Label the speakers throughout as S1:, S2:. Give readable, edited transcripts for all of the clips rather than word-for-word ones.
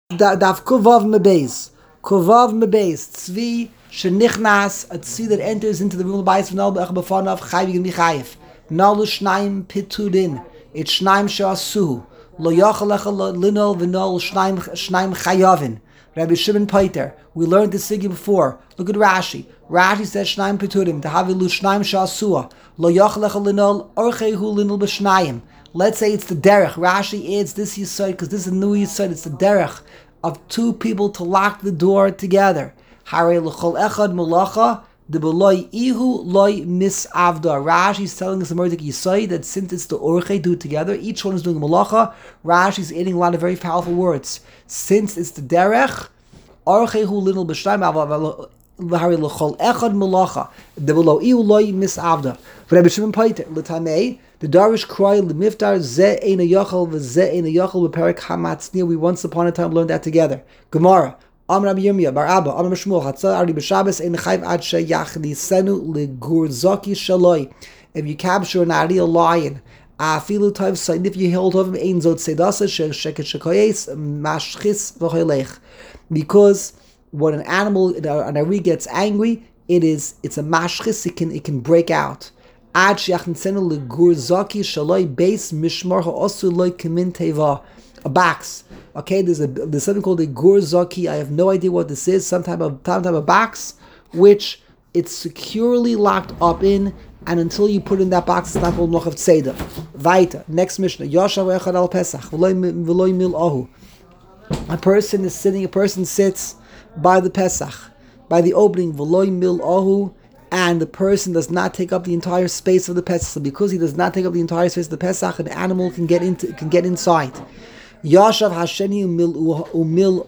S1: Daf kuvav mebeis. Kuvav mebeis. Tzvi shenichnas, a tzvi that enters into the room of the bayis v'nal b'ech b'fanav chayiv yigim chayiv. Nalu shnaim pitudin. It's shnaim she'asu. Lo yachal lecha linol v'nol shnaim chayavin. Rabbi Shimon Paiter. We learned this sigi before. Look at Rashi. Rashi says shnaim pitudim. Tahavilu shnaim she'asua. Lo yachal lecha linol orchehu linol b'shnayim. Let's say it's the derech. Rashi adds this yisod because this is a new yisod. It's the derech of two people to lock the door together. Hare l'chol echad malacha de'b'loy ihu loy misavda. Rashi is telling us the murdik yisod that since it's the orche do it together, each one is doing malacha. Rashi is adding a lot of very powerful words. Since it's the derech, orchehu little b'shnayim hare l'chol echad malacha de'b'loy ihu loy misavda. Rabbi Shimon Paiter l'tamei. The Darish cry lemiftar ze eina yachal v'ze eina yachal b'perik hamatzniya. We once upon a time learned that together. Gemara. Amar Rabbi Yirmiyah bar Abba. Amar Shmuel. Hatzah ari b'Shabbos ein chayv ad sheyachnisenu legurzaki shaloi. If you capture an ariel lion, afilu tayv sayin. If you hold of him, ein zot sedasa sheket shekoyes mashchis v'choylech. Because when an animal, an ari gets angry, it's a mashchis. It can break out. A box. Okay, there's something called a gurzaki. I have no idea what this is. Some type of box, which it's securely locked up in, and until you put in that box, it's not called Mochav Tzeda. Vaita. Next Mishnah. Yashav echad al Pesach. V'loy mil ahu. A person sits by the Pesach, by the opening. V'loy mil ahu. And the person does not take up the entire space of the Pesach. So because he does not take up the entire space of the Pesach, an animal can get inside. Yashav hasheni umil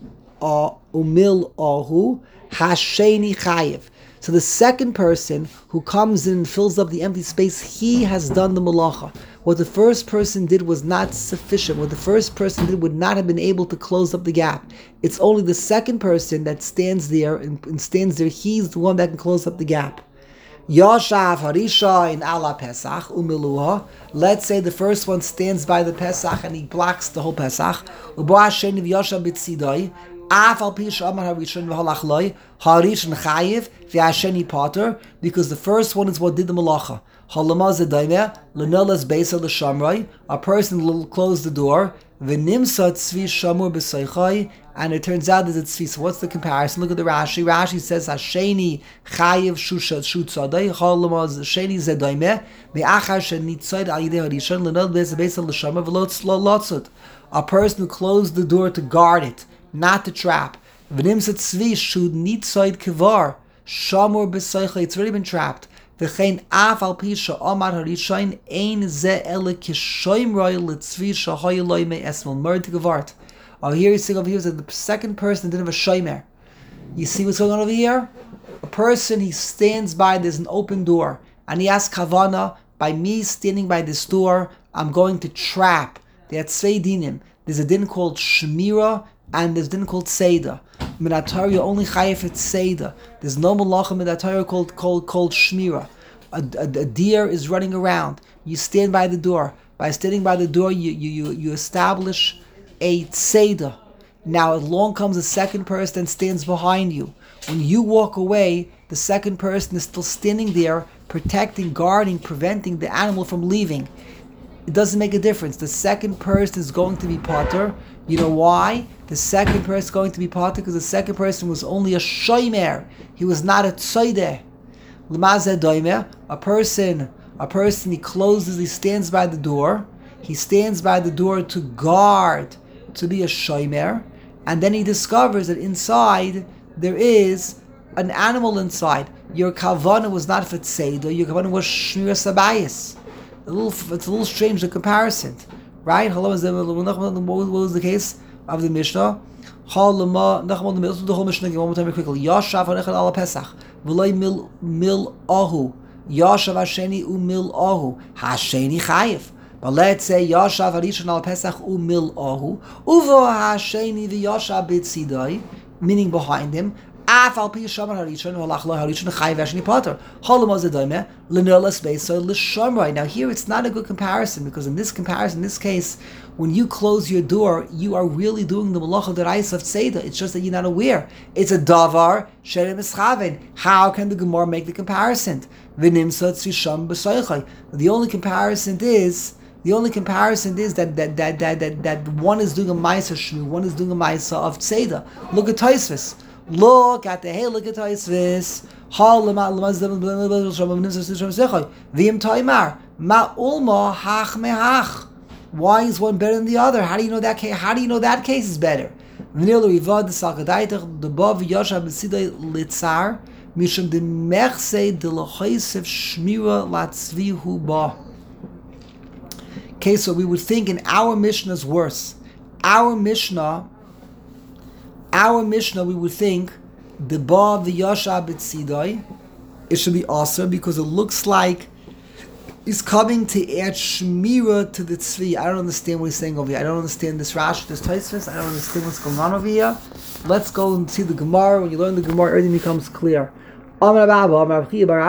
S1: ahu hasheni chayiv. So the second person who comes in and fills up the empty space, he has done the malacha. What the first person did was not sufficient. What the first person did would not have been able to close up the gap. It's only the second person that stands there and stands there. He's the one that can close up the gap. Yashav harisha in ala Pesach umiluha. Let's say the first one stands by the Pesach and he blocks the whole Pesach. Ubo hasheni v'yashav b'tzidai. Af al pi she'amar harishon v'halach loy. Harishon chayiv v'hasheni pater. Because the first one is what did the malacha. Halama zedaymeh l'nelas beisa l'shamroi. A person will close the door. V'nimsa tzvi shamur b'soichai. And it turns out that it's tzvi. So what's the comparison? Look at the Rashi. Rashi says Hasheni chayiv shutzadei. Halama sheni zedaymeh me'achar shenitzad al yidei harishon l'nelas beisa l'shamroi v'lo lotzut. A person who closed the door to guard it, not to trap. V'nimsa tzvi shud nitzad kivar shamur b'soichai. It's already been trapped. V'chein af al pi she'amar harishayin ein ze ele kishoimroi l'tzvi shahoy loy me'esmel murd gevart. Oh, here he's saying over here that the second person didn't have a shomer. You see what's going on over here? A person, he stands by, there's an open door, and he asks kavana, by me standing by this door, I'm going to trap. They had zwei dinim. There's a din called shmira, and there's a din called seda. Minatar, you're only chayiv at seda. There's no malacha minatar called shmira. A deer is running around. You stand by the door. By standing by the door, you establish a tzeda. Now along comes a second person and stands behind you. When you walk away, the second person is still standing there, protecting, guarding, preventing the animal from leaving. It doesn't make a difference. The second person is going to be potter. You know why? The second person is going to be potter because the second person was only a shomer. He was not a tzedeh. L'mazeh doimer. A person, he closes, he stands by the door. He stands by the door to guard, to be a shomer, and then he discovers that inside there is an animal inside. Your kavana was not for tzeda, your kavana was shmira sabayis. It's a little strange, the comparison, right? What was the case of the Mishnah? The whole Mishnah again, one more time very quickly. Yashav hanechad ala Pesach v'loy mil ahu. Yashav hasheni umil ahu hasheni chayiv. But let's say Yashav harishon al Pesach umil ahu uvo hasheni v'yashav b'tzidai, meaning behind him. Afal pi shaman harishon halach lo harishon chayiv ashni potter. Holomaz edoime lenelas beiso l'shamrei. Now here it's not a good comparison because in this comparison, in this case, when you close your door, you are really doing the malacha deraisa of tzeda. It's just that you're not aware. It's a davar sherem eschaven. How can the Gemara make the comparison? V'nimsa tzisham b'soichai. The only comparison is that one is doing a ma'aser shmu, one is doing a ma'aser of tzeda. Look at Tosfos. Look at Tosfos. V'im taimar ma ulma hach mehach. Why is one better than the other? How do you know that case? How do you know that case is better? V'nilu rivad sakadaitach debav yashav b'sidei litzar mishum de mechse de lochaisef shmira latzvihu ba. Okay, so we would think in our Mishnah is worse. Our Mishnah, we would think the ba v'yasha b'tzidai, it should be also because it looks like he's coming to add shmira to the tzvi. I don't understand what he's saying over here. I don't understand this Rashi, this Tosfos. I don't understand what's going on over here. Let's go and see the Gemara. When you learn the Gemara, everything becomes clear. Let's see the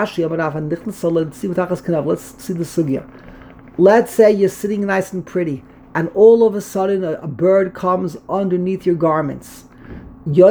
S1: sugya. Let's say you're sitting nice and pretty, and all of a sudden a bird comes underneath your garments. So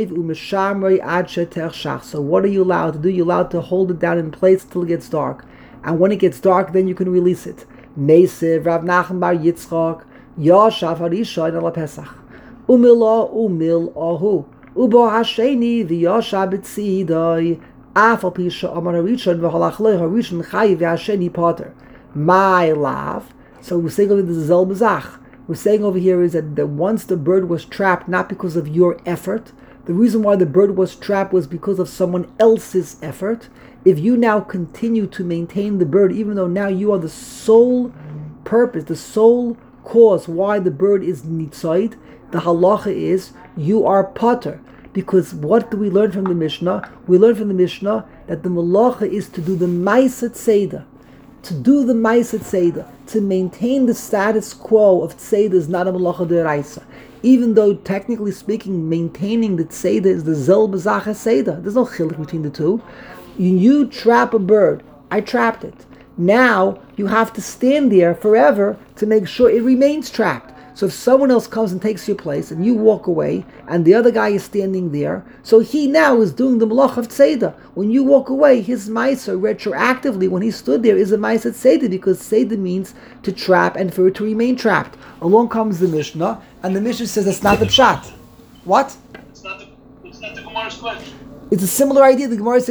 S1: what are you allowed to do? You're allowed to hold it down in place till it gets dark. And when it gets dark, then you can release it. Rav Nachman bar Yitzchak, Yashav Harisha ala Pesach. Umila umil ahu. Ubo hasheni v'yashav b'tzidai. Afal pisha amar harishon v'halach lo harishon chayiv v'hasheni potter. My love. So we're saying over the Zel Bazach. We're saying over here is that once the bird was trapped, not because of your effort. The reason why the bird was trapped was because of someone else's effort. If you now continue to maintain the bird, even though now you are the sole purpose, the sole cause why the bird is nitzoid, the halacha is you are potter. Because what do we learn from the Mishnah? We learn from the Mishnah that the malacha is to do the ma'aser tzeda. To do the ma'aser tzeda, to maintain the status quo of tzeda is not a malacha deraisa. Even though technically speaking, maintaining the tzeda is the zel b'zach tzeda. There's no chiluk between the two. You trap a bird. I trapped it. Now you have to stand there forever to make sure it remains trapped. So if someone else comes and takes your place and you walk away and the other guy is standing there, so he now is doing the malach of tzeda. When you walk away, his ma'aser retroactively when he stood there is a ma'aser tzeda because tzeda means to trap and for it to remain trapped. Along comes the Mishnah and the Mishnah says it's not the pshat. What?
S2: It's not the Gemara's question.
S1: It's a similar idea. The Gemara is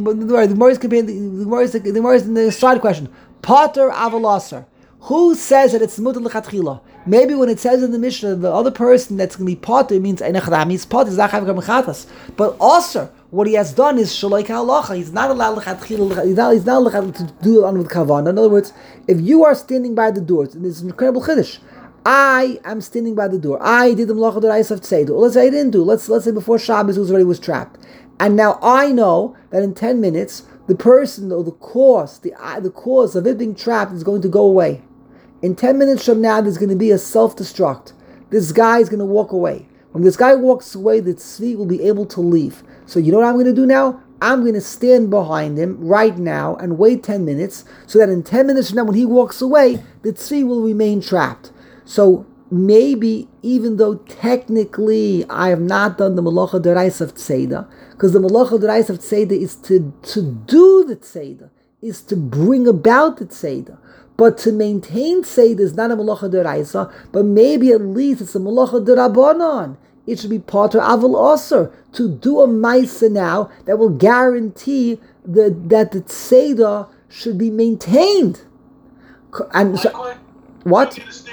S1: in the side question. Potter avalasar. Who says that it's mutar l'chatchila? Maybe when it says in the Mishnah, the other person that's going to be potter means einachadam. He's potter. But also, what he has done is shaloi halacha. He's not allowed l'chatchila. He's not allowed to do it on with kavanah. In other words, if you are standing by the doors, and it's an incredible chiddush. I am standing by the door. I did the malacha deraisa of tzeidu. Let's say I didn't do. Let's say before Shabbos it was trapped. And now I know that in 10 minutes, the person or the cause of it being trapped is going to go away. In 10 minutes from now, there's going to be a self-destruct. This guy is going to walk away. When this guy walks away, the tzvi will be able to leave. So you know what I'm going to do now? I'm going to stand behind him right now and wait 10 minutes so that in 10 minutes from now, when he walks away, the tzvi will remain trapped. So maybe, even though technically I have not done the malacha deraisa of tzeda, because the malacha deraisa of tzeda is to do the tzeda, is to bring about the tzeda. But to maintain tzeda is not a malacha deraisa, but maybe at least it's a malacha derabanan. It should be potter aval aser, to do a ma'aser now that will guarantee that the tzeda should be maintained. And so, what?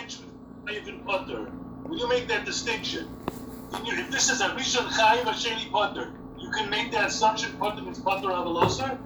S2: Will you make that distinction? If this is a Rishon Chayiv Hasheni Potter, you can make that assumption Potter means Potter Avaloser?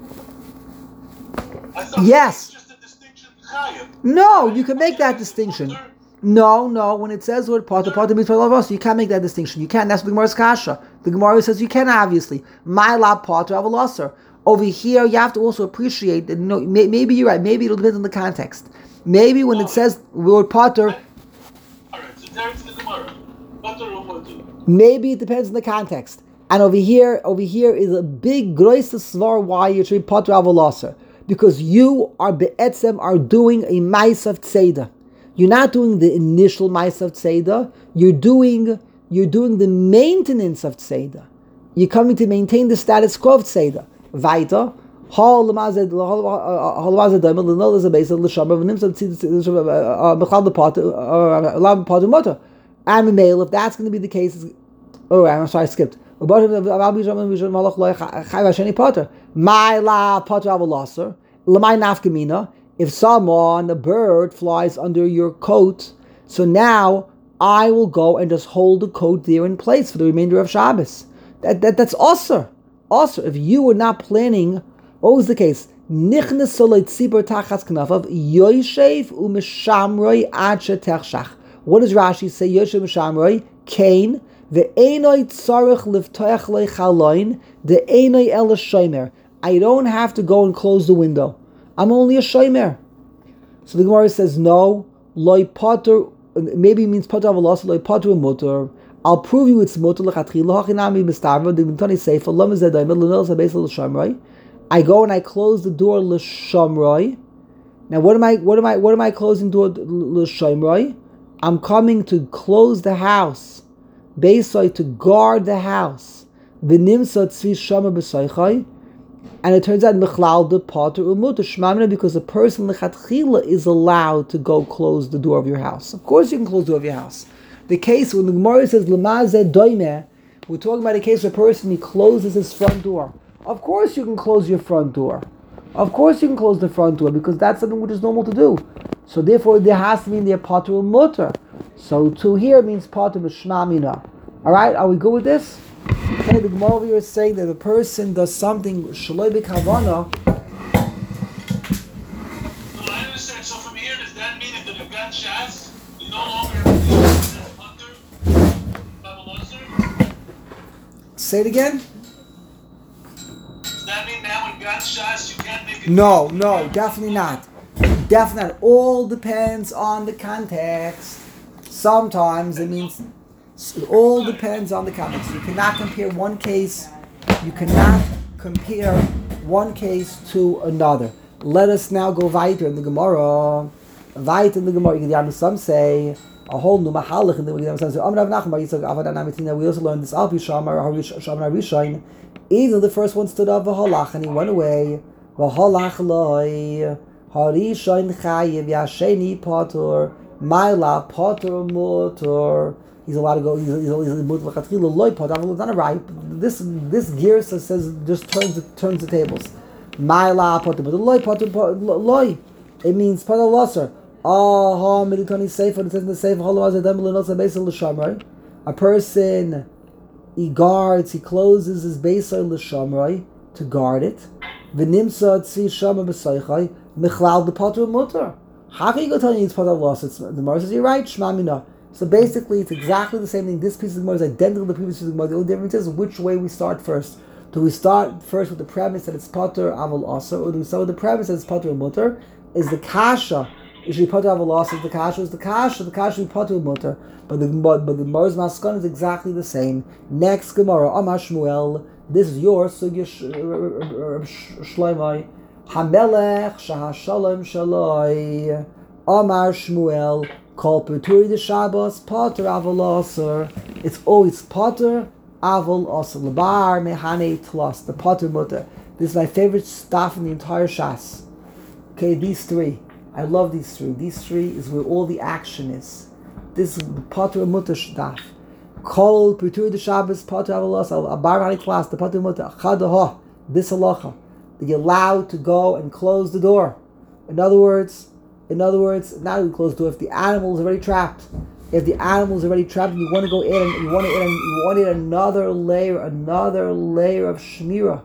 S2: I thought
S1: yes.
S2: It was just a distinction Chayiv.
S1: No, you can make that distinction. No, when it says word Potter means Potter Avaloser, you can't make that distinction. You can't. That's the Gemara's kasha. The Gemara says you can, obviously. My lab Potter Avaloser. Over here, you have to also appreciate that, maybe you're right. Maybe it'll depend on the context. Maybe when it says word Potter... Maybe it depends on the context. And over here is a big grois svar why you should be potter avolaser, because you are be'etzem are doing a ma'is of tzeda. You're not doing the initial ma'is of tzeda. You're doing the maintenance of tzeda. You're coming to maintain the status quo of tzeda. Weiter. And male, if that's going to be the case, oh, I'm sorry, I skipped. If someone, a bird, flies under your coat, so now I will go and just hold the coat there in place for the remainder of Shabbos. That's also. Also, if you were not planning, what was the case? What does Rashi say? Yoshev Mishamroi, Cain, ve'enoi tzarich livtoach leichaloin, de'enoi el shomer. I don't have to go and close the window. I'm only a shomer. So the Gemara says, no, loy potter, maybe it means potter avos, loy potter mutter. I'll prove you it's mutter lechatchila hachinami mistavra the b'tani seifa lama zedayim l'nel sabeis l'shamroi. I go and I close the door l'shamroi. Now what am I closing door l'shamroi? I'm coming to close the house, beisai to guard the house. V'nimsa tzvi shama b'saychai, and it turns out mechlal the potter umuter shmamina, because a person lechatchila is allowed to go close the door of your house. Of course, you can close the door of your house. The case when the Gemara says lemazeh doimeh, we're talking about a case where a person he closes his front door. Of course, you can close your front door. Of course, you can close the front door because that's something which is normal to do. So therefore, there has to be in there potter mutter. So to here means potter b'shmamina. All right, are we good with this? Okay, the Gemara over here is saying that if a person does something shaloi b'kavana.
S2: I understand. So from here, does that mean that the Gan Shas, you no longer have to use potter avolaser?
S1: Say it again.
S2: Does that mean now in Gan Shas you can't make it?
S1: No, definitely not. Definitely not. All depends on the context. Sometimes it means it all depends on the context. You cannot compare one case. You cannot compare one case to another. Let us now go weiter in the Gemara. Weiter in the Gemara. Some say a whole new mahalach in the Gemara. We also learned this. Either the first one stood up v'halach and he went away. V'halach loy harishain chayiv yasheni patur ma'ila patur mutur. He's allowed to go. He's mutar l'chatchila loy patur. It's not a right. This gear says just turns the tables. Ma'ila patur, but the loy patur loy. It means patur loser. Ah, meditani sefer. It says in the sefer halavaz adam l'nosa beisel l'shamray. A person. He guards, he closes his beisay l'shamray to guard it. V'nimsa tzvi shama b'saychai michlal the potter mutter. How can you go tell me it's potter loss? The Gemara says you're right, shmamina. So basically, it's exactly the same thing. This piece of the Gemara is identical to the previous piece of the Gemara. The only difference is which way we start first. Do we start first with the premise that it's potter avol asa, or do we start with the premise that it's potter mutter? Is the kasha? Is she potter avol asa? The kasha is the kasha. The kasha is potter mutter. But the Gemara's maskon is exactly the same. Next Gemara, Amar Shmuel. This is your sugya shleimai. Hamelech shahashalom shaloi. Amar Shmuel. Kol Puturi de Shabbos Potter Avol Aser. It's always Potter Avol Aser. Labar Mehane Tlas. The Potter Mutter. This is my favorite stuff in the entire Shas. Okay, these three. I love these three. These three is where all the action is. This is the Potter Mutter Shtaf. Kol Puturi de Shabbos Potter Avol Aser. Labar Mehane Tlas. The Potter Mutter. Chadaha. This halacha. That you're allowed to go and close the door. In other words, not even close the door. If the animal is already trapped, and you want to go in and you want to add another layer of shmira,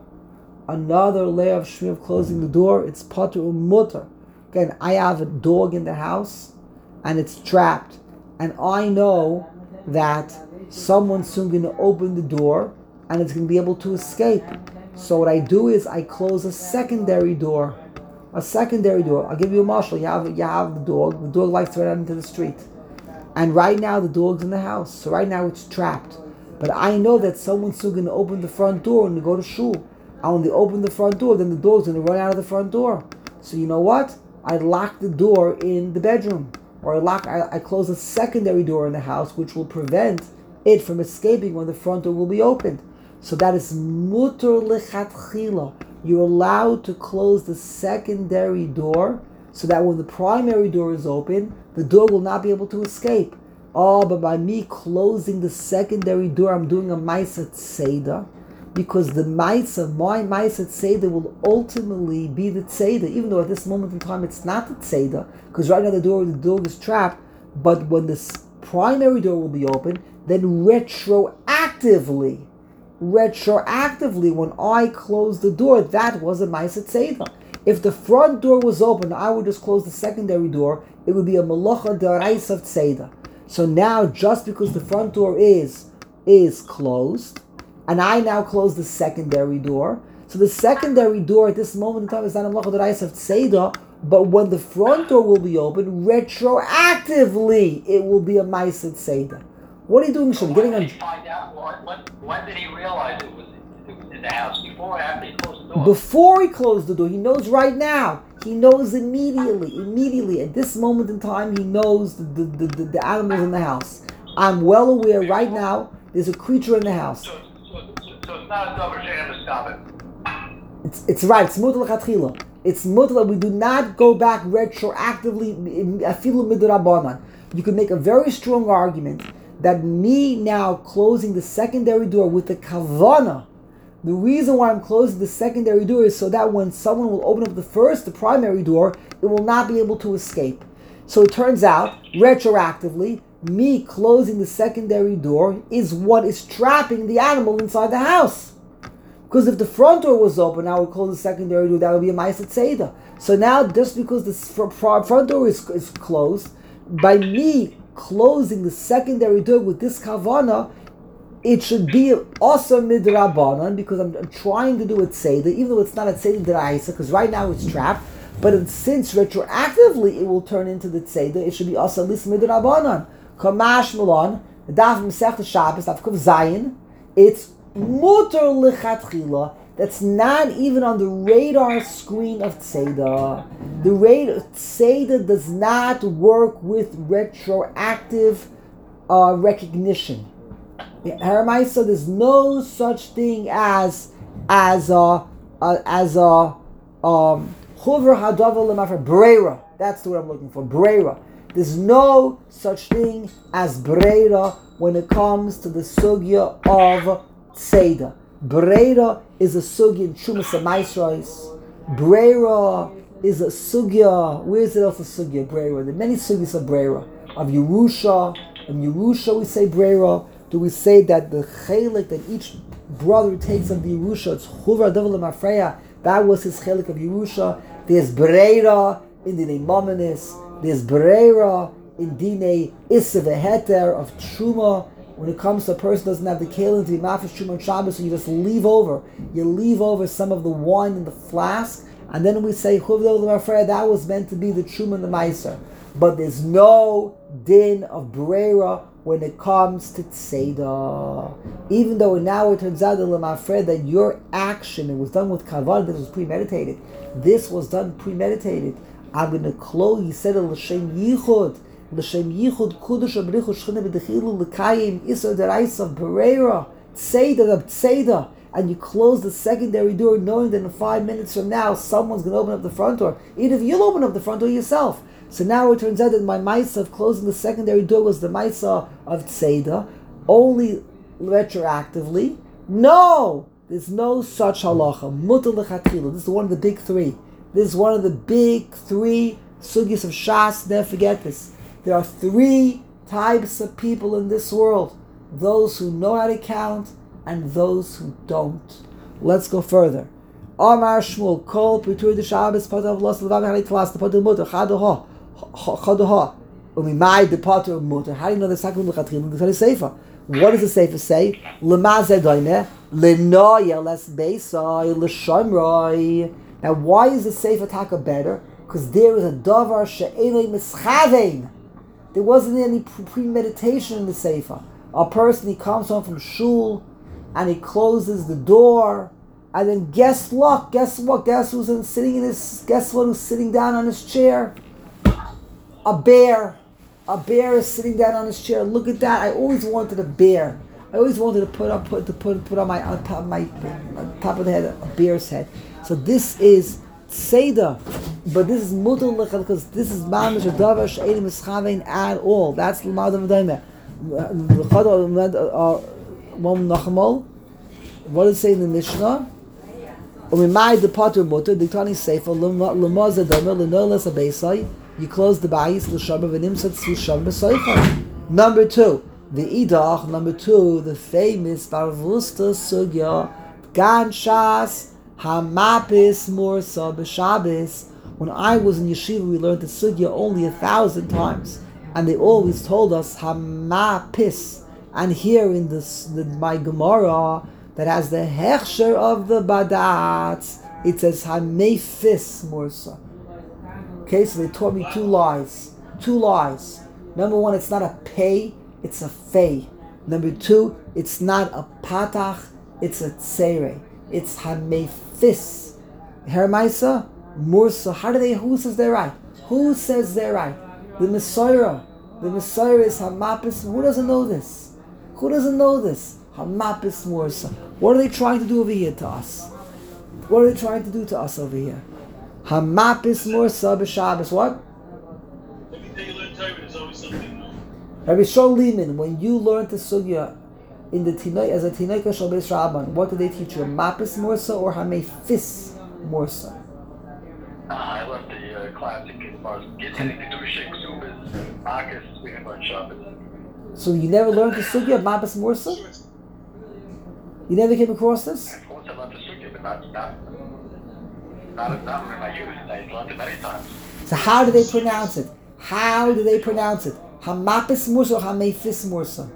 S1: of closing the door, it's potter mutter. Again, I have a dog in the house, and it's trapped, and I know that someone's soon going to open the door, and it's going to be able to escape. So what I do is I close a secondary door. I'll give you a marshal. You have the dog. The dog likes to run out into the street. And right now the dog's in the house. So right now it's trapped. But But I know that someone's still going to open the front door when they go to shul. And when they open the front door, then the dog's going to run out of the front door. So you know what? I lock the door in the bedroom. Or I close a secondary door in the house, which will prevent it from escaping when the front door will be opened. So that is mutar lechatchila. You're allowed to close the secondary door so that when the primary door is open, the dog will not be able to escape. Oh, but by me closing the secondary door, I'm doing a Maisa Tzeda, because the my Maisa Tzeda will ultimately be the Tzeda, even though at this moment in time it's not the Tzeda, because right now the dog is trapped, but when the primary door will be open, then retroactively, when I close the door, that was a Maisa Tzeda. If the front door was open, I would just close the secondary door, it would be a Malacha D'Oraisa of Tzeda. So now, just because the front door is closed, and I now close the secondary door, so the secondary door at this moment in time is not a Malacha D'Oraisa of Tzeda, but when the front door will be open, retroactively, it will be a Maisa Tzeda. What are you doing, Shim?
S3: When did he find out? When did he realize it was in the house? Before or after he closed the door?
S1: Before he closed the door, he knows right now. He knows immediately. At this moment in time, he knows the animals in the house. I'm well aware right now there's a creature in the house.
S3: So it's not a double shame to stop it.
S1: It's right. It's mutar lechatchila. It's mutar. We do not go back retroactively. Afilu midrabanan. You can make a very strong argument that me now closing the secondary door with the kavana. The reason why I'm closing the secondary door is so that when someone will open up the primary door, it will not be able to escape. So it turns out, retroactively, me closing the secondary door is what is trapping the animal inside the house. Because if the front door was open, I would close the secondary door, that would be a Maisa Tzeda. So now, just because the front door is closed, by me closing the secondary door with this kavana, it should be also midrabanan, because I'm trying to do a tzeda, even though it's not a tzeda d'oraisa, because right now it's trapped. But since retroactively it will turn into the tzeda, it should be also at least midrabanan. Kamash Milan, the daf Masechta Shabbos, daf Kuf Zayin, it's mutar lechatchila. That's not even on the radar screen of tzeda. The tzeda does not work with retroactive recognition. Haramaisa, there's no such thing as chuvra hadava lemafar breira. That's the word I'm looking for. Breira. There's no such thing as breira when it comes to the sugya of tzeda. Breira is a sugya in Chumas HaMaisros. Breira is a sugya. Where is it else a sugya? Breira. There are many sugyas of breira. Of Yerusha. In Yerusha we say breira. Do we say that the chelik that each brother takes of the Yerusha, it's Chuvra Davel Mafreya, that was his chelik of Yerusha. There's breira in Dinei Mominis. There's breira in Dinei Issa Veheter of Truma. When it comes to a person who doesn't have the kelim to be mafish Truma on Shabbos, so you just leave over. You leave over some of the wine in the flask, and then we say Chuvra Davel Mafreya, that was meant to be the Truma and the Meiser. But there's no din of breira when it comes to tzeda. Even though now it turns out that your action, it was done with kavod, this was premeditated. This was done premeditated. I'm going to close, he said, l'shem yichud kudush abrichu shchina b'dechilu l'kayim isar deraisa breira tzeda, and you close the secondary door knowing that in 5 minutes from now someone's going to open up the front door. Even if you'll open up the front door yourself. So now it turns out that my Maisa of closing the secondary door was the Maisa of Tzeda, only retroactively. No! There's no such halacha. Mutar lechatchila. This is one of the big three. This is one of the big three sugyas of Shas. Never forget this. There are 3 types of people in this world. Those who know how to count and those who don't. Let's go further. Amar Shmuel, Kol Pitur de Shabbos, Patav Los Levav Halit Klas, the Patav Mutar, Chadoha. Chadoha. Umimai the Patav Mutar. How do you know the Sakun Lechatchila? The Sefer. What does the Sefer say? Lemazeh Doime, Lenoya Les Beisai, Leshamroi. Now, why is the Sefer Taka better? Because there is a Davar She'enoi Mischavein. There wasn't any premeditation in the Sefer. A person, he comes home from shul, and he closes the door, and then guess what? Guess what? Guess who's sitting in his? Guess what? Who's sitting down on his chair? A bear. A bear is sitting down on his chair. Look at that! I always wanted a bear. I always wanted to put on my on top of the head a bear's head. So this is Seder, but this is mutal because this is mamish davar she'ein mischavein at all. That's l'mad of daimeh. What does it say in the Mishnah? Umimai the potter mutter diktani sefer l'maz daimeh l'nolas abeisai. You close the bayis l'shaber v'nimsat l'shaber b'soicha. Number 2, the idach. Number 2, the famous Barvusta sugya gan shas hamapis mursa b'shabes. When I was in yeshiva, we learned the sugya only 1,000 times, and they always told us hamapis. And here in my Gemara that has the hechsher of the badatz, it says hamefis mursa. Okay, so they taught me 2 lies. 2 lies. Number 1, it's not a pei, it's a fei. Number 2, it's not a patach, it's a tsere. It's hamefis. Hermaisa, mursa. Who says they're right? Who says they're right? The Messiah. The Messiah is hamapis. Who doesn't know this? Who doesn't know this? Hamapis mursa. What are they trying to do over here to us? What are they trying to do to us over here? Hamapis mursa b'Shabbos. What?
S2: Every day you learn Torah, there's always something new.
S1: Rabbi Shol Liman, when you learned the sugya in the Tinoi as a Tinoika Shal Beis Rabban, what did they teach you? Mapis mursa or hamefis mursa?
S3: I left the classic as far as getting to do Sheikh Zubas, Marcus, we can learn Shabbos.
S1: So you never learned the sugya mapis mursa? You never came across this?
S3: Of course I learned the Sukkah, but not in my youth. I learned it many times.
S1: So how do they pronounce it? How do they pronounce it? Hamapis mursa or hamefis mursa?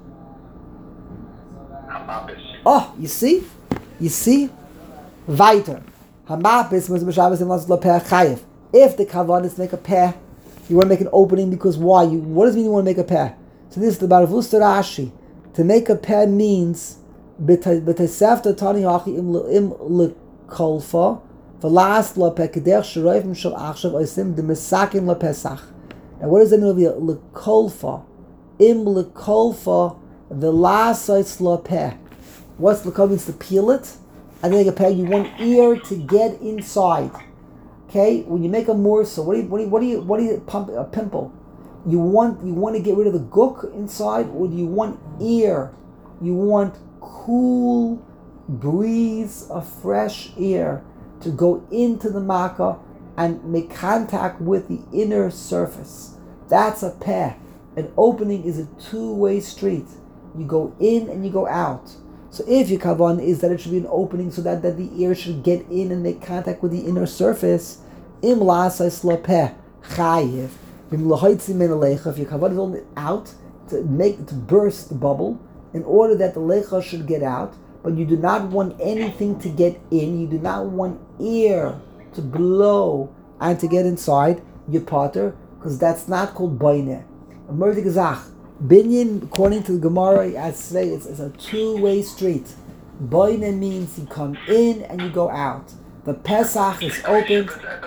S3: Hamapis.
S1: Oh, you see? You see? Weiter. Hamapis mursa b'Shabbos and la peh chayev. If the kavan is to make a peh, you want to make an opening because why? What does it mean you want to make a peh? So this is the Barvusta Rashi. To make a peh means b'tesefta tani hachi im lekolfa v'las la peh kedech shroivim shel achshav oisim de mesakim la pesach. Now what does that mean over here? Lekolfa. Im lekolfa v'las la peh. What's lekolfa? Means to peel it. And then make a peh. You want ear to get inside. Okay, when you make a morsel, what do you pump a pimple? You want to get rid of the guk inside, or do you want ear? You want cool breeze of fresh air to go into the makkah and make contact with the inner surface. That's a peh. An opening is a 2-way street. You go in and you go out. So if your kavan is that it should be an opening so that the ear should get in and make contact with the inner surface, im la'asais la peh chayiv. If your kavan is only out to burst the bubble in order that the lecha should get out, but you do not want anything to get in, you do not want air to blow and to get inside your potter, because that's not called baineh. Binyan, according to the Gemara, I say it's a 2-way street. Baineh means you come in and you go out. The Pesach is open.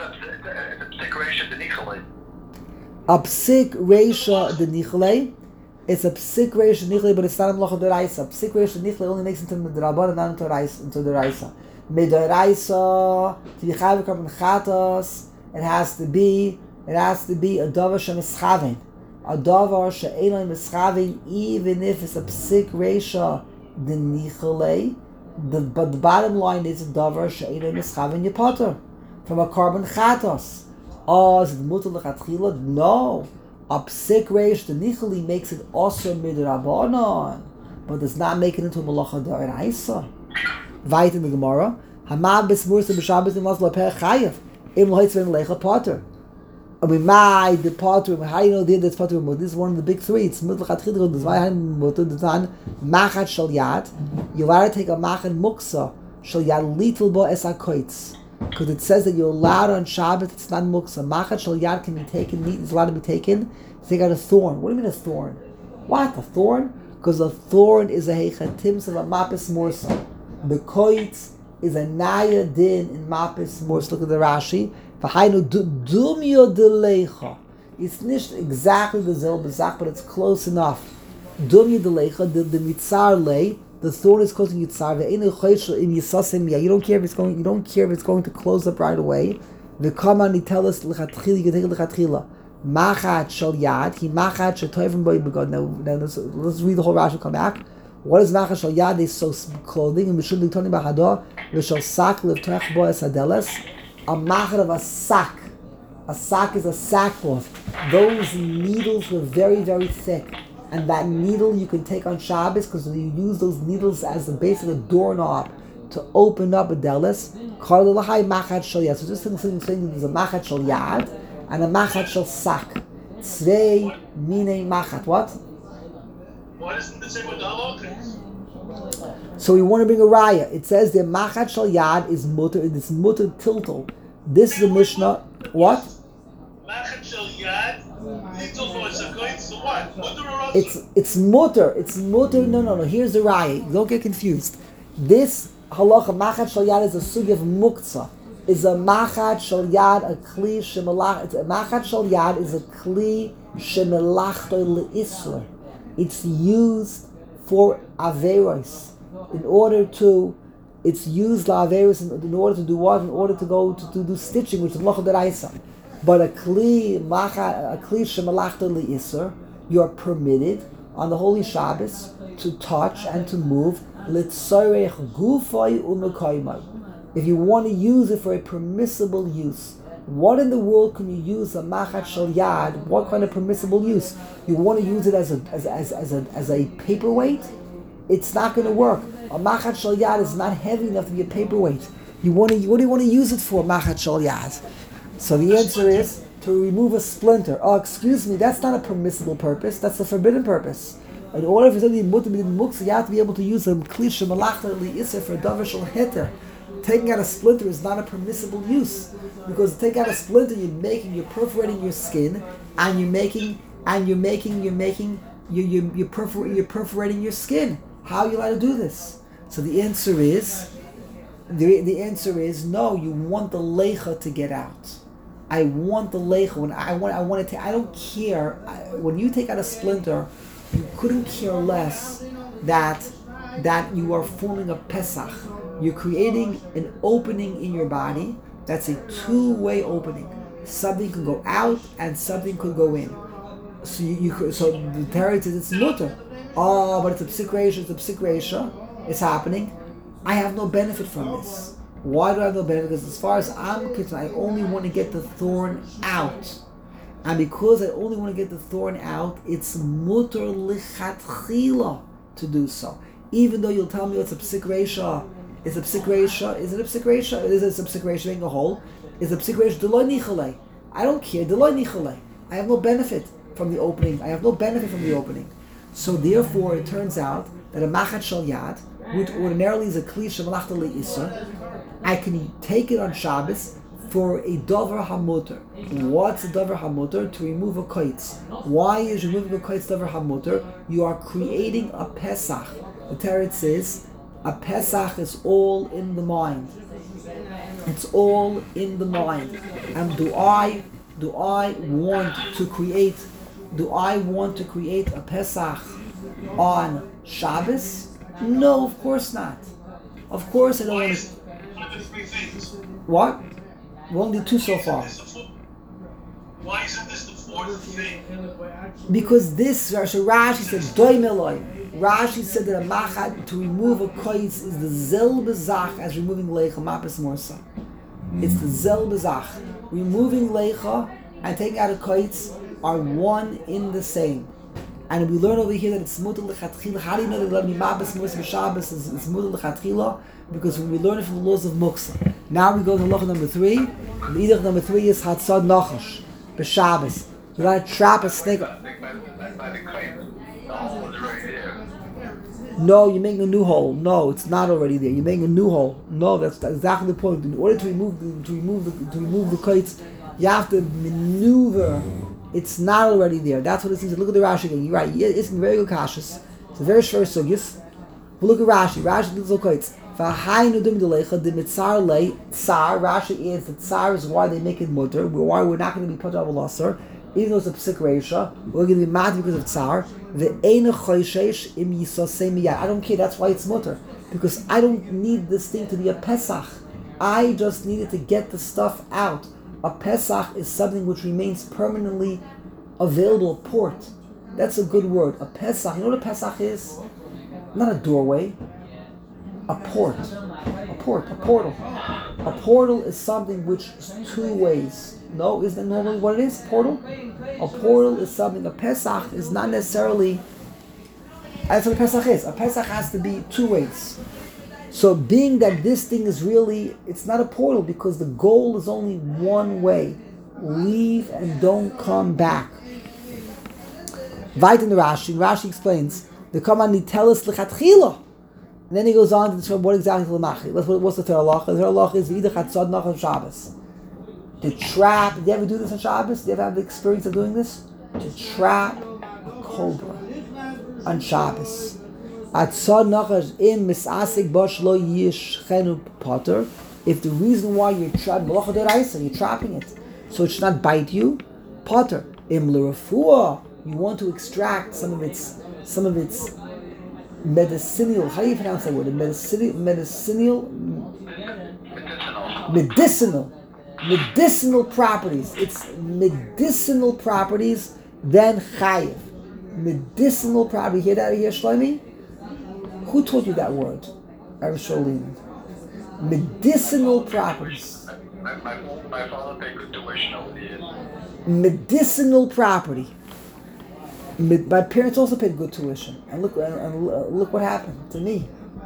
S1: A psik reisha de nichle. It's a psik reisha de nichle, but it's not a melacha d'oraisa. Psik reisha de nichle only makes it into the rabbanan, not into the raisa. Medoraisa to be chayv carbon chatos. It has to be a davar shemischavein. A davar she'elon mischavein, even if it's a psik reisha de nichle. But the bottom line is a davar she'elon mischavein yipater from a carbon chatos. Oh, is it mutar lechatchila? No. A psik reish the nichali makes it also midrabanan, but does not make it into a malacha d'oraisa. Vayit in the Gemara, hamad b'smursa b'shabbos imas lapeh chayev im loitz v'im lecha potter. I mean, my the potter. How you know that's potter? This is one of the big 3. It's mutar lechatchila. This why I'm mutar. The tan machat shel yad. You allowed to take a machat muksa shel yad little bo es hakoitz. Because it says that you're allowed on Shabbat, it's not muksa. Machat shel yad can be taken, meat is allowed to be taken. Take out a thorn. What do you mean a thorn? What? A thorn? because a thorn is a heichatims of a mapis morsa. The koitz is a naya din in mapis morsa. Look at the Rashi. V'hainu dumyo delecha. It's not exactly the zel bezach, but it's close enough. Dumyo delecha, the mitzar lei. The thorn is causing yitzar. You don't care if it's going. You don't care if it's going to close up right away. V'kaman nitelas lechatchila. You can take it lechatchila. Machat shal yad. He machat shetoivim boi begod. Now let's read the whole Rashi. Come back. What is machat shal yad? They sew clothing and mishum liktoni b'chado. V'shal sak levtach bo esadeles. A machat of a sack. A sack is a sackcloth. Those needles were very, very thick. And that needle you can take on Shabbos because you use those needles as basically a doorknob to open up a delis. So just saying there's a machat shal yad and a machat shal sak. Tzvei mine machat. What?
S2: Why doesn't it say what the halachas?
S1: So we want to bring a raya. It says the machat shal yad is mutter. It's mutter tiltal. This is the Mishnah. What?
S2: Machat shal yad.
S1: It's mutter. It's mutter. No. Here's the raya. Don't get confused. This halacha machat shal yad is a sugi of muktzah. Is a machat shal yad a kli shemelach? Machat shal yad is a kli shemelachto leisur. It's used for averos. In order to, it's used la'averos in order to do what? In order to go to do stitching, which is malacha deraisa. But a kli shemalachta li'isur, you're permitted on the Holy Shabbos to touch and to move litzorech gufay u'mekaymai. If you want to use it for a permissible use, what in the world can you use a machat shal yad? What kind of permissible use? You want to use it as a paperweight? It's not going to work. A machat shal yad is not heavy enough to be a paperweight. What do you want to use it for, machat shal yad? So the answer is to remove a splinter. Oh, excuse me, that's not a permissible purpose. That's a forbidden purpose. In order for something to be muktzah, you have to be able to use a klisha malachta li'isr for davar shel heter. Taking out a splinter is not a permissible use because taking out a splinter, you're perforating your skin, and you're perforating your skin. How are you allowed to do this? So the answer is no. You want the leicha to get out. I want the leicha. When I want to. I don't care. When you take out a splinter, you couldn't care less that you are forming a pesach. You're creating an opening in your body. That's a two-way opening. Something could go out and something could go in. So so the Torah says it's mutter. Oh, but it's a psik reisha. It's happening. I have no benefit from this. Why do I have no benefit? Because as far as I'm concerned, I only want to get the thorn out. And because I only want to get the thorn out, it's mutter lichatchila to do so. Even though you'll tell me it's a psik reisha. Is a psik reisha? Is it a psik reisha? Is it a psik reisha making a hole? Is a psik reisha deloi nichalei? I don't care. Deloi nichalei. I have no benefit from the opening. So therefore, it turns out that a machat shal yad, which ordinarily is a kli shemalachta le'isur, I can take it on Shabbos for a davar hamuter. What's a davar hamuter? To remove a koitz. Why is removing a koitz davar hamuter? You are creating a pesach. The Torah says a pesach is all in the mind. It's all in the mind. And do I want to create a pesach on Shabbos? No, of course not. Of course I don't want to. What? We only did two so far.
S2: Why isn't this the fourth thing?
S1: Because this, Rashi said, Doimeloi. Rashi said that a machat, to remove a koitz, is the zel bezach as removing leicha, mapis morsa. It's the zel bezach. Removing leicha and taking out a koitz are one in the same. And we learn over here that it's mutal lechatchila. How do you know that let me mapis morsa b'Shabbos is mutal lechatchila? Because we learn it from the laws of muksa. Now we go to halacha number 3. The idach number 3 is hatzad nachash b'Shabbos. You gotta trap a snake. No, you're making a new hole. No, it's not already there. You're making a new hole. No, that's exactly the point. In order to remove the kites, you have to maneuver. It's not already there. That's what it seems. Look at the Rashi again. You're right. It's very good kashas. It's a very shver sugis. We look at Rashi. Rashi does look quotes. V'hainu dim delecha the mitzar lei tsar. Rashi is the tsar is why they make it mutter. Why we're not going to be put on a losser, even though it's a psik reisha. We're going to be mad because of tsar. The einu choishesh im yisosei miyad. I don't care. That's why it's mutter, because I don't need this thing to be a pesach. I just needed to get the stuff out. A pesach is something which remains permanently available, a port. That's a good word. A pesach. You know what a pesach is? Not a doorway. A port. A portal. A portal is something which is two ways. No, isn't that normally what it is? Portal? A portal is something. A pesach is not necessarily. That's what a pesach is. A pesach has to be two ways. So being that this thing is really, it's not a portal because the goal is only one way. Leave and don't come back. Vayt in the Rashi explains, the command nitelis lechatchila. And then he goes on to describe what exactly l'machi. What's the third halacha? The third halacha is v'idach hatzad nachal Shabbos. To trap, did you ever do this on Shabbos? Did you ever have the experience of doing this? To trap a cobra on Shabbos. Atzad nachal im misasik bosh lo yishchenu potter. If the reason why you're trapping, you're trapping it, so it should not bite you, potter. Im l'refuah. You want to extract some of its medicinal. How do you pronounce that word? Medicinal properties. It's medicinal properties. Then chayiv. Medicinal property. Hear that here, Shlomi? Who taught you that word? Arisholin. Medicinal properties.
S3: My father paid good tuition over the years.
S1: Medicinal property. My parents also paid good tuition, and look what happened to me.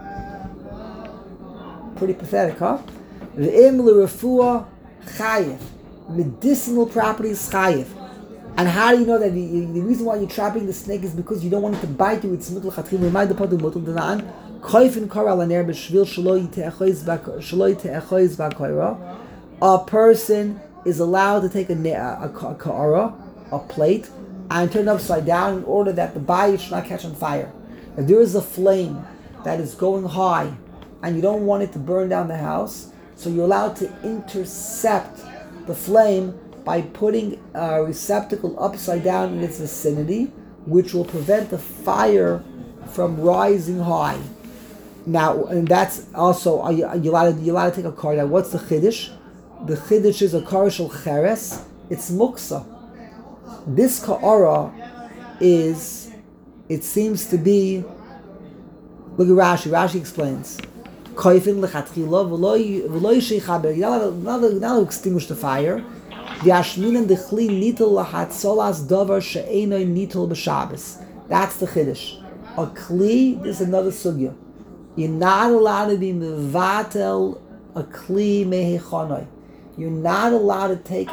S1: Pretty pathetic, huh? V'im l'refuah chayiv, medicinal properties chayiv. And how do you know that the reason why you're trapping the snake is because you don't want it to bite you? It's mutul chatchil. Remind the padu mutul danan. Koifin kara laner b'shvil shaloi te'achoiz b'akoira. A person is allowed to take a ka'ara, a plate, and turn it upside down in order that the bayit should not catch on fire. If there is a flame that is going high and you don't want it to burn down the house, so you're allowed to intercept the flame by putting a receptacle upside down in its vicinity, which will prevent the fire from rising high. Now, and that's also, are you allowed to take a car? Now, what's the chiddush? The chiddush is a car shel cheres. It's muksa. This ka'ara is, it seems to be, look at Rashi. Rashi explains, koifin lechatchila v'lo yishichaber. You're not to extinguish the fire. V'yashminan dechli nitel lahatzolas davar she'enoi nitel b'Shabbos. That's the chiddush. A kli, this is another sugya. You're not allowed to be mevatel a kli mehechonoi. You're not allowed to take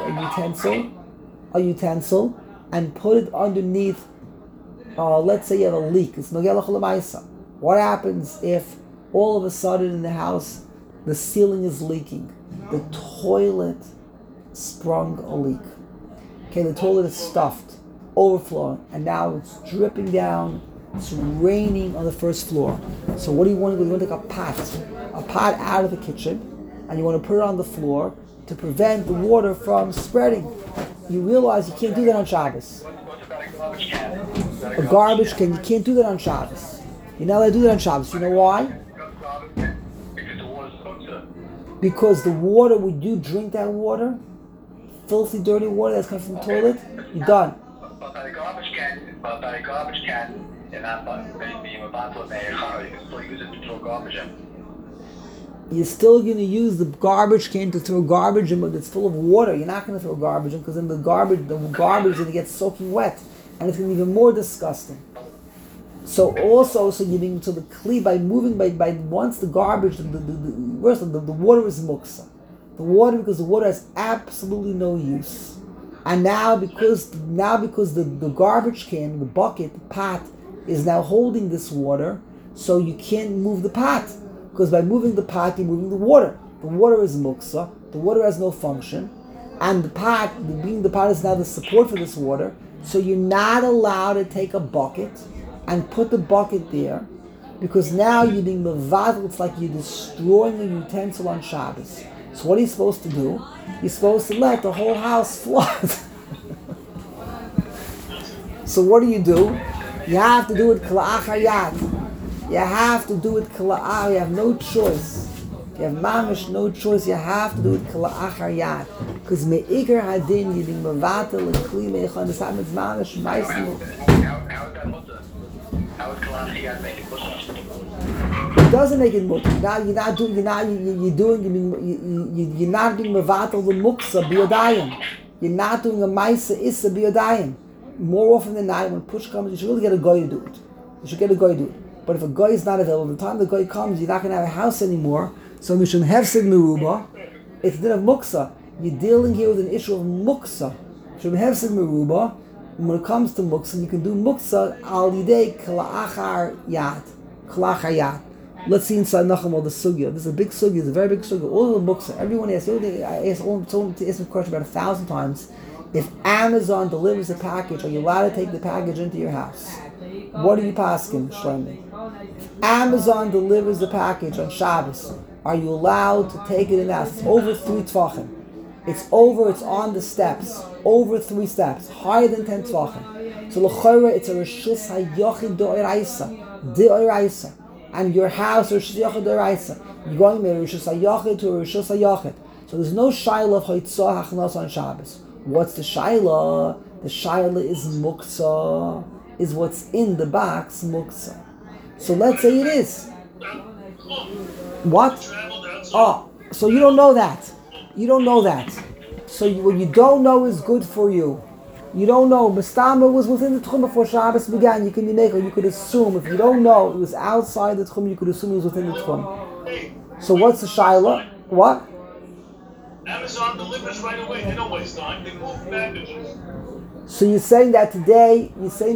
S1: a utensil, and put it underneath. Let's say you have a leak. It's nogelach l'maisa. What happens if all of a sudden in the house the ceiling is leaking? The toilet sprung a leak. Okay, the toilet is stuffed, overflowing, and now it's dripping down. It's raining on the first floor. So what do you want to do? You want to take a pot out of the kitchen, and you want to put it on the floor to prevent the water from spreading. You realize you can't do that on Shabbos.
S3: What about a garbage can?
S1: A garbage can, you can't do that on Shabbos. You're not allowed to do that on Shabbos. You know why?
S3: Because the water's filter.
S1: Because the water, would you drink that water? Filthy, dirty water that's coming from the toilet? You're done.
S3: But by a garbage can, and that maybe a bottle of mehechano, you can still use it to throw garbage in.
S1: You're still going to use the garbage can to throw garbage in, but it's full of water. You're not going to throw garbage in because then the garbage is going to get soaking wet, and it's going to be even more disgusting. So you're being to the kli by moving by once the garbage, the water is muksa. The water, because the water has absolutely no use, and now because the garbage can, the bucket, the pot is now holding this water, so you can't move the pot. Because by moving the pot, you're moving the water. The water is muksa. The water has no function. And the pot is now the support for this water. So you're not allowed to take a bucket and put the bucket there, because now you're being mevadel. It's like you're destroying a utensil on Shabbos. So what are you supposed to do? You're supposed to let the whole house flood. So what do? You have to do it k'la'achar yad. You have to do it k'la'achar. You have no choice. You have mamish no choice. You have to do it k'la'achar yad. Because me'ikar hadin you're being mevadel and kli me'echon. This happens mamish ma'asim.
S3: How is that mutter? How is Kalachiyat making mutter?
S1: It doesn't make it mutter. Now you're not being mevatel the muksa biyadayim. You're not doing a ma'isa issa biyadayim. More often than not, when push comes, you should really get a guy to do it. You should get a guy to do it. But if a guy is not available, by the time the guy comes, you're not going to have a house anymore. So mishum hefsid meruba. It's din of muksa. You're dealing here with an issue of muksa. Mishum hefsid meruba. And when it comes to muksa, you can do muksa al yidei k'la'achar yad. K'la'achar yad. Let's see inside Nachamol the sugya. This is a big sugya. It's a very big sugya. All of the muksa. Everyone asks. I asked someone to ask me a question about 1,000 times. If Amazon delivers a package, are you allowed to take the package into your house? What are you paskin, Shlomi? If Amazon delivers the package on Shabbos, are you allowed to take it in the house? It's over 3 tvachim. It's on the steps. Over 3 steps. Higher than 10 tvachim. So l'chora, it's a reshus hayochid do'iraisa. And your house is reshus hayochid do'iraisa. You're going from a reshus hayochid to a reshus hayochid. So there's no shaila of hoitzah hachnos on Shabbos. What's the shaila? The shaila is muksa. Is what's in the box muksa. So let's say it is. What? Oh, so you don't know that. You don't know that. So what you don't know is good for you. You don't know. Mastama was within the tchum before Shabbos began. You can be makel. You could assume. If you don't know it was outside the tchum, you could assume it was within the tchum. So what's the shaila? What?
S2: Amazon delivers right away. They don't waste time. They move packages.
S1: So you're saying that today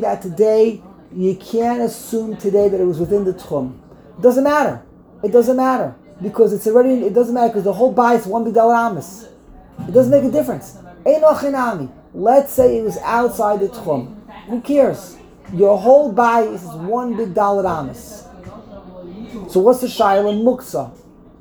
S1: you can't assume today that it was within the tchum. It doesn't matter. Because it doesn't matter because the whole bayis is one big dollar amis. It doesn't make a difference. Eino chinami. Let's say it was outside the tchum. Who cares? Your whole bayis is one big dollar amis. So what's the shayla muksa?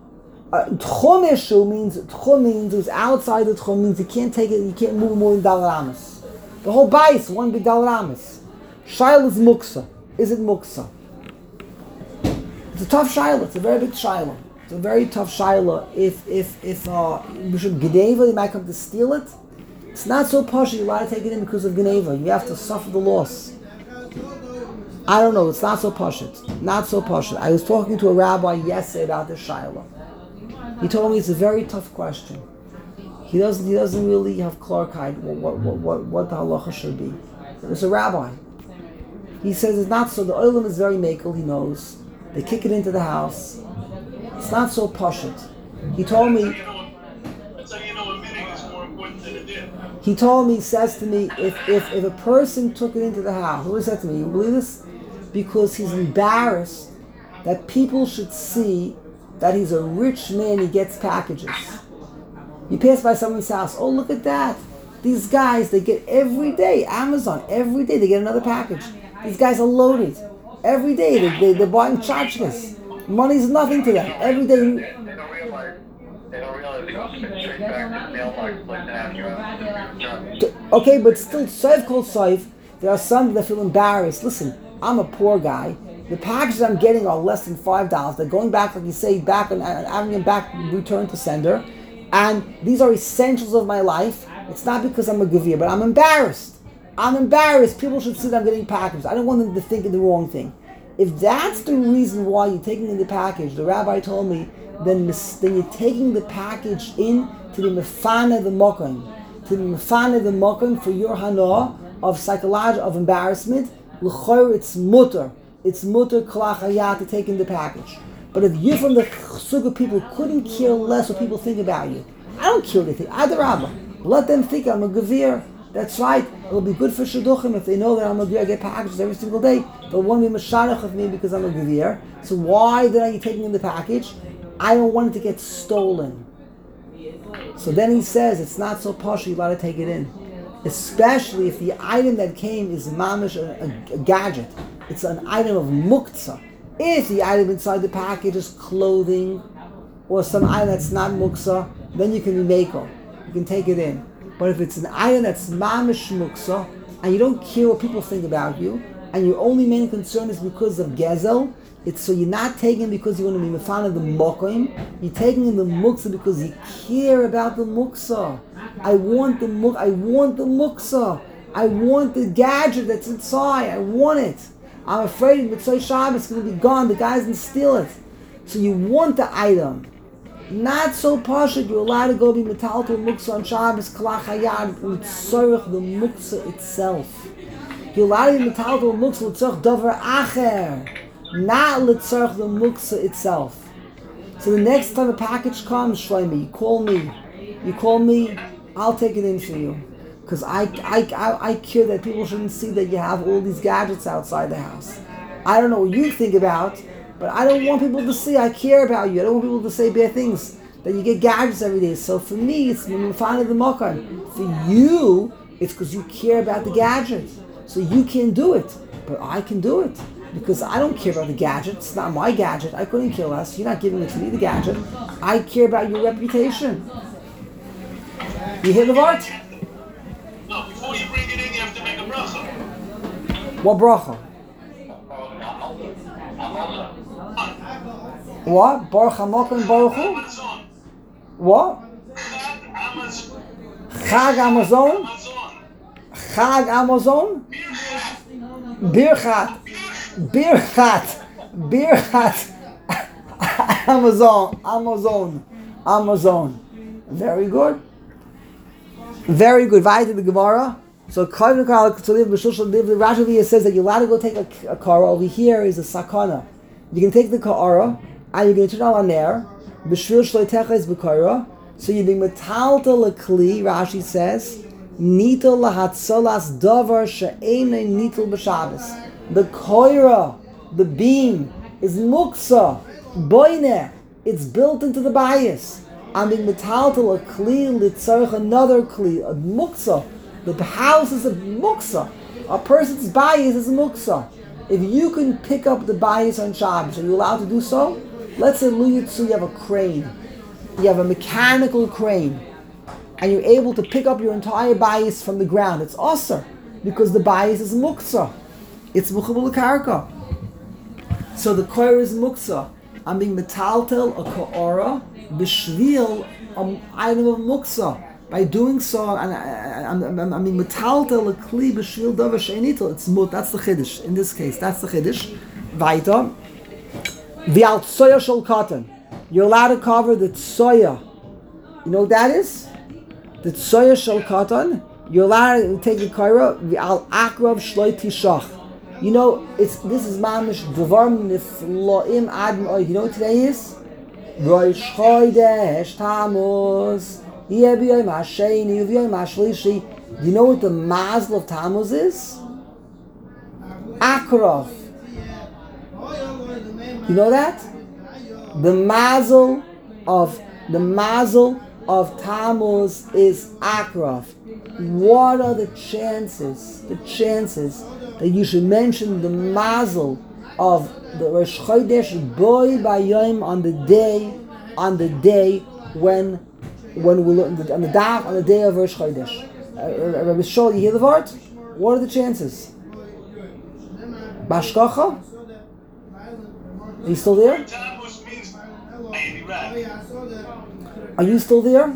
S1: Tchum issue means it was outside the tchum means you can't take it. You can't move more than dollar amis. The whole bayis one big dollar amis. Shayla is muksa. Is it muksa? It's a tough shayla. It's a very big shayla. It's a very tough shayla. If Bishop Geneva, you might come to steal it. It's not so posh you're allowed to take it in because of Geneva. You have to suffer the loss. I don't know. It's not so posh. Not so posh. I was talking to a rabbi yesterday about this shayla. He told me it's a very tough question. He doesn't really have clarkite what the halacha should be. It's a rabbi. He says it's not so. The oilam is very makel. He knows. They kick it into the house. It's not so pashut. He told me.
S2: That's how you know a meeting is more important than a din.
S1: He told me. He says to me, if a person took it into the house, what said to me? You believe this? Because he's embarrassed that people should see that he's a rich man. He gets packages. You pass by someone's house. Oh, look at that! These guys, they get every day Amazon. Every day they get another package. These guys are loaded. Every day they're buying tchotchkes. Money's nothing to them. Every day.
S3: They don't realize they go straight back to the mailbox place and have you return.
S1: Okay, but still, Saif called Saif. There are some that feel embarrassed. Listen, I'm a poor guy. The packages I'm getting are less than $5. They're going back, like you say, back and having them back, return to sender. And these are essentials of my life. It's not because I'm a gavir, but I'm embarrassed. People should see that I'm getting packages. I don't want them to think of the wrong thing. If that's the reason why you're taking in the package, the rabbi told me, then you're taking the package in to the mefana the mokum, for your hana of psychological, of embarrassment. L'chor, it's mutter kolach hayat to take in the package. But if you're from the sug of people who couldn't care less what people think about you, I don't care what they think. Adarabba, let them think I'm a gavir. That's right. It'll be good for shidduchim if they know that I'm a gavir. I get packages every single day. They'll want to be mashanach of me because I'm a gavir. So why did I taking in the package? I don't want it to get stolen. So then he says it's not so posh you're allowed to take it in, especially if the item that came is mamish a gadget. It's an item of muktzah. If the item inside the package is clothing or some item that's not muktzah, then you can be meko. You can take it in. But if it's an item that's mamish muktzah, and you don't care what people think about you, and your only main concern is because of gezel, it's so you're not taking because you want to be mefan of the mokim. You're taking in the muktzah because you care about the muktzah. I want the muktzah. I want the gadget that's inside. I want it. I'm afraid Mitzvah Shabbos is going to be gone. The guy's going to steal it. So you want the item. Not so pashut. You're allowed to go be metal to muktzah on Shabbos. Kalach hayad l'tzorich the muktzah itself. You're allowed to be metal to muktzah l'tzorich davar acher. Not l'tzorich the muktzah itself. So the next time a package comes, Shlomi, you call me, I'll take it in for you. Because I care that people shouldn't see that you have all these gadgets outside the house. I don't know what you think about, but I don't want people to see I care about you. I don't want people to say bad things, that you get gadgets every day. So for me, it's fine of the makan. For you, it's because you care about the gadget. So you can do it, but I can do it. Because I don't care about the gadget. It's not my gadget. I couldn't care less. You're not giving it to me, the gadget. I care about your reputation. You hear the word?
S2: No, before you bring it in, you have to make a bracha.
S1: What bracha? What? Baruch HaMokim Baruch Hu?
S2: Amazon.
S1: What?
S2: Chag Amazon.
S1: Chag Amazon? Birchat. Amazon. Very good. Weiter the Gemara. So the Rashi says that you're allowed to go take a kara. Over here is a sakana. You can take the kara and you can turn on air. B'shvil shloitecha is b'kara. So you're being metalta lekli. Rashi says nitel lahatzolas davar she'enei nitel b'Shabbos. The koira, the beam, is muksa, boine. It's built into the bias. I'm being metaltal a kli litzarich another kli, a muksa. The house is a muksa. A person's bias is a muksa. If you can pick up the bias on Shabbos, are you allowed to do so? Let's say Luyitzu, you have a crane. You have a mechanical crane. And you're able to pick up your entire bias from the ground. It's osir, because the bias is muksa. It's mukhabul karka. So the koir is muksa. I'm being metaltel a koora b'shvil item of muksa. By doing so, I'm being metaltel a kli b'shvil davar she'enitel. It's mut. That's the chiddush. In this case, that's the chiddush. Weiter. V'al tsoya shel cotton. You're allowed to cover the tsoya. You know what that is? The tsoya shel cotton. You're allowed to take the koira v'al akrav shloi tishach. You know, this is mamish devar nifloim ad moed. You know what today is? Rosh Chodesh Tammuz. Yebiyom Hasheni, Yebiyom Hashlishi. Do you know what the mazel of Tammuz is? Akrov. You know that? The mazel of Tammuz is Akrov. What are the chances that you should mention the mazel of the Rosh Chodesh boy bayom on the day when we look on the day of Rosh Chodesh? Rabbi Shol, you hear the word? What are the chances? Bashkacha? Are you still there? Are you still there?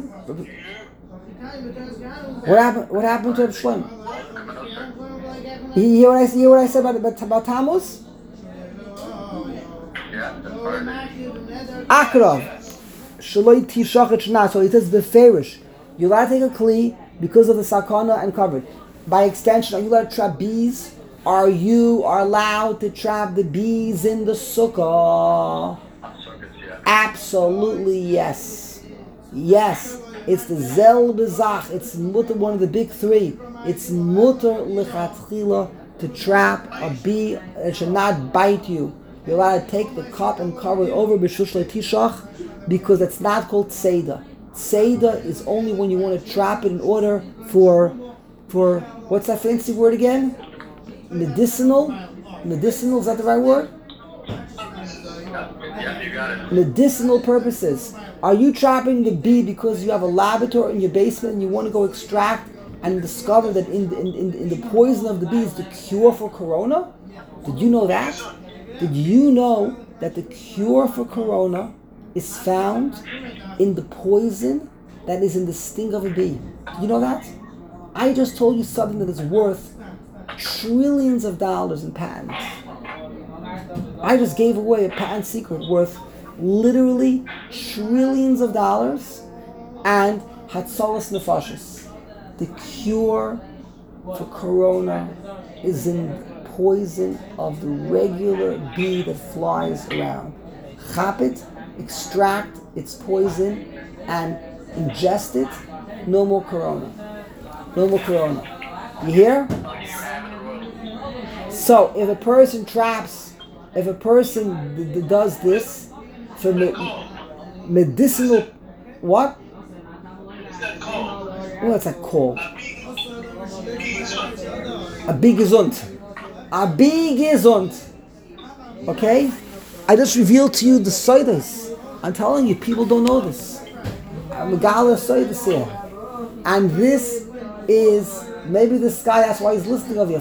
S1: What happened to Rabbi Shlomo? You hear what I said about Tammuz? Akrav. Shaloi tishach et shna. So it says beferish. You're allowed to take a kli because of the sakana and covered. By extension, are you allowed to trap bees? Are you allowed to trap the bees in the sukkah? Absolutely yes. Yes. It's the zel bezach. It's mutter, one of the big three. It's mutter lichatchila to trap a bee. It should not bite you. You're allowed to take the cup and cover it over b'shush tishach because it's not called tzeda. Tzeda is only when you want to trap it in order for what's that fancy word again? Medicinal Medicinal, is that the right word?
S3: Yeah, you got it.
S1: Medicinal purposes. Are you trapping the bee because you have a laboratory in your basement and you want to go extract and discover that in the poison of the bee is the cure for corona? Did you know that? Did you know that the cure for corona is found in the poison that is in the sting of a bee? Did you know that? I just told you something that is worth trillions of dollars in patents. I just gave away a patent secret worth literally trillions of dollars and Hatzalas Nefashis. The cure for corona is in the poison of the regular bee that flies around. Chop it, extract its poison, and ingest it. No more corona. No more corona. You hear? So if a person traps, if a person does this for medicinal, what?
S2: What's that called?
S1: What's that called?
S2: A bee gesund.
S1: A bee gesund. Okay? I just revealed to you the sodas. I'm telling you, people don't know this. I'm a gala sodas here. And this is, maybe this guy, that's why he's listening over here,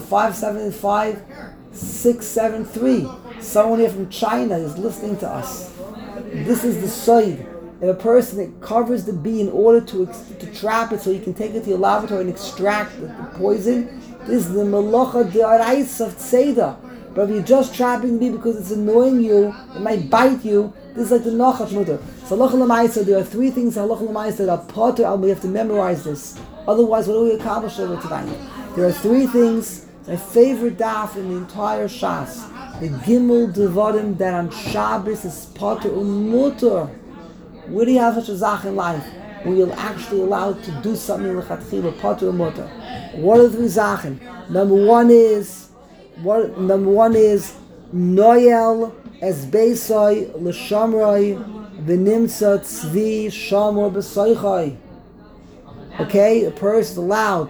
S1: 575-673. Someone here from China is listening to us. This is the soid. If a person that covers the bee in order to trap it so you can take it to your laboratory and extract the poison, this is the malacha d'oraisa of tzeda. But if you're just trapping the bee because it's annoying you, it might bite you, this is like the nachat mutter. So halacha l'maisa, there are three things halacha l'maisa that are potter, and we have to memorize this. Otherwise, what do we accomplish over tonight? There are three things. My favorite daf in the entire Shas. The Gimel Devarim that on Shabbos is potter umutter. Where do you have such a zach in life where you're actually allowed to do something lechatchila potter umutter? What are the three zachen? Number one is Noel es beisai l'shamroi v'nimtza tzvi shamor b'soichai. Okay, a person is allowed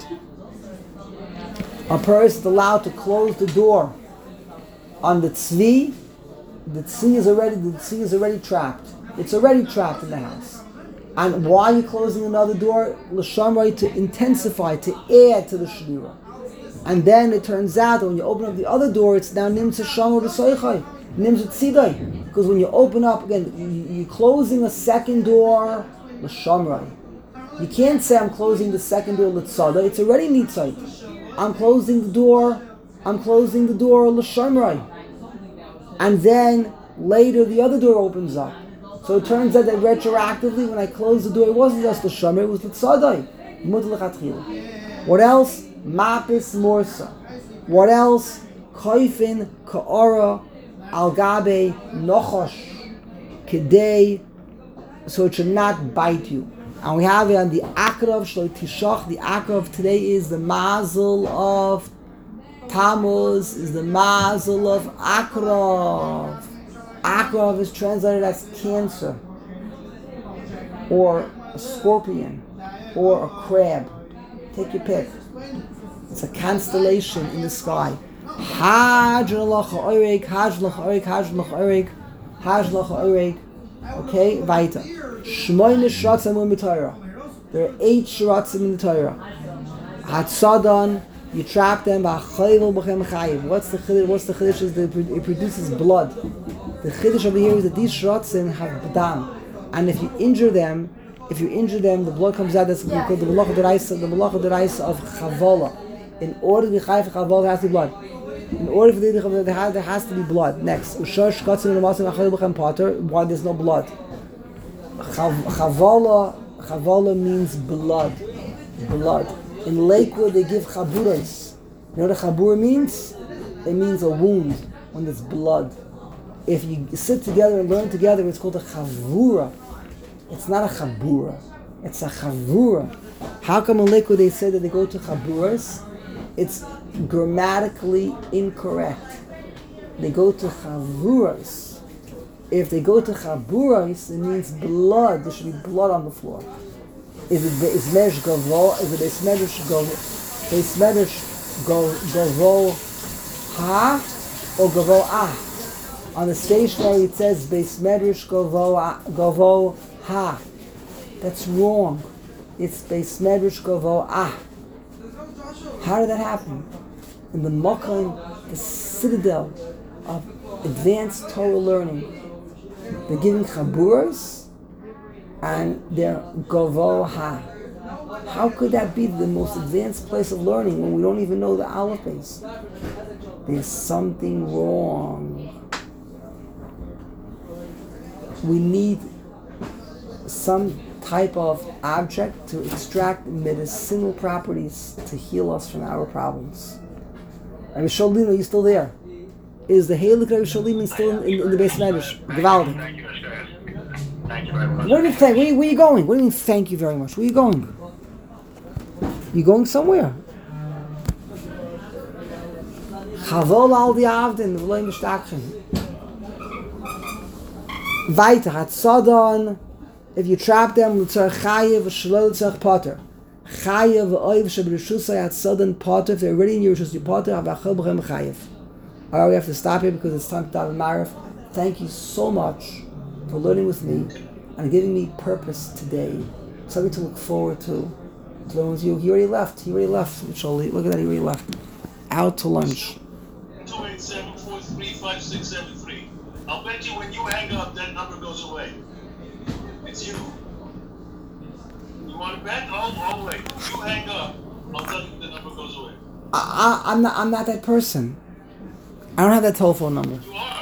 S1: to close the door on the tzvi. The tzvi is already trapped. It's already trapped in the house. And why are you closing another door? L'shamroi, to intensify, to add to the shvira. And then it turns out that when you open up the other door, it's now nimtza shamor b'soichai, nimtza tzidai. Because when you open up again, you're closing a second door l'shamroi. You can't say I'm closing the second door l'tzada. It's already nitzait. I'm closing the door l'shamroi. And then later the other door opens up. So it turns out that retroactively when I closed the door, it wasn't just l'shamroi, it was l'tzadai. What else? Mapis morsa. What else? Koifin ka'ara al gabe nochosh kedei, so it should not bite you. And we have it on the Akrav Shloi Tishach. The Akrav today is the Mazel of Tammuz, is the Mazel of Akrav. Akrav is translated as cancer, or a scorpion, or a crab. Take your pick. It's a constellation in the sky. Haj l'cha oireg, haj l'cha oireg, haj l'cha oireg, haj l'cha oireg. Okay, weiter. Shmoyne shratzim in the Torah. There are 8 shratzim in the Torah. Hatzadan, you trap them. What's the chiddush? What's the chiddush? Is that it produces blood. The chiddush over here is that these shratzim have badam, and if you injure them, the blood comes out. That's called the malacha d'oraisa of chavola. In order to be chayv for chavola, there has to be blood. In order for there has to be blood. Next, why there's no blood? Chavola means blood. Blood. In Lakewood they give chaburas. You know what a chabura means? It means a wound when there's blood. If you sit together and learn together, it's called a chavura. It's not a chabura. It's a chavura. How come in Lakewood they say that they go to chaburas? It's grammatically incorrect. They go to chavuras. If they go to chaburas, it means blood. There should be blood on the floor. Is it Beis Gavo? Is it Beis Medrash Gavo? Ha? or Gavo Ah. On the stationery it says Beis Medrash Gavo Ha. That's wrong. It's Beis Medrash Gavo Ah. How did that happen? In the Makkah, the citadel of advanced Torah learning, they're giving chaburas and they're Gavo Ha. How could that be the most advanced place of learning when we don't even know the Aleph base? There's something wrong. We need some type of object to extract medicinal properties to heal us from our problems. Rabbi Sholem, are you still there? Is the Heilig Rabbi Sholem still in the Beis Medrash? Gewaldig.
S3: Thank you, Mr. Thank you very much.
S1: What do you think? Where are you going? What do you mean thank you very much? Where are you going? You going somewhere? Chavol al di avdin v'loy mishtakchen. Weiter hat Sodon. If you trap them, l'tzarech chayev v'shelo l'tzarech potter. Chayev v'oiv shebereshusay hat Sodon potter. If they're already in your rishus, you potter avachel b'chem chayev. Alright, we have to stop here because it's time to daven Marav. Thank you so much for learning with me and giving me purpose today. Something to look forward to. To learn with you. He already left. Look at that, he already left. Out to lunch.
S2: 287-435673. I'll bet you when you hang up, that number goes away. It's you. You want to bet? I'll wait. If you hang up, I'll tell you the number goes away.
S1: I'm not that person. I don't have that telephone number.
S2: You are.